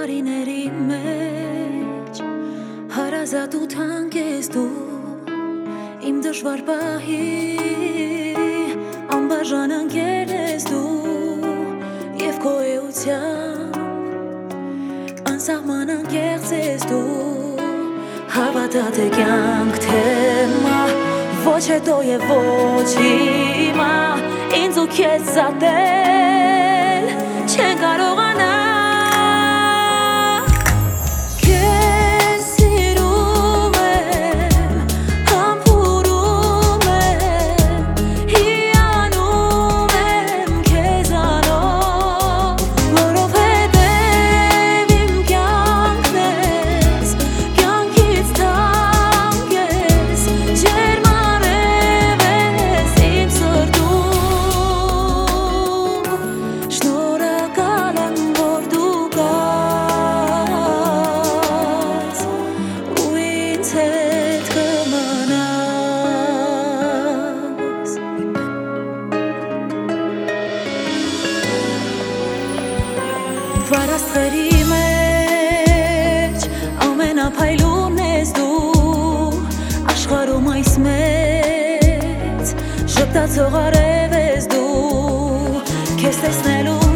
Տարիների մեջ հարազատ ու թանկ ես դու Իմ դժվար պահի անբաժան ընկեր ես դու Եվ քո էությամբ անսահման անկեղծ ես դու Հավատա թե կյանք թեմա Ոչ հետո և ոչ հիմա Ինձ ու քեզ զատել չեն կարողանա Վարաստղերի մեջ ամենափայլուն ես դու Աշխարհում այս մեծ ժպտացող արև ես դու Քեզ տեսնելու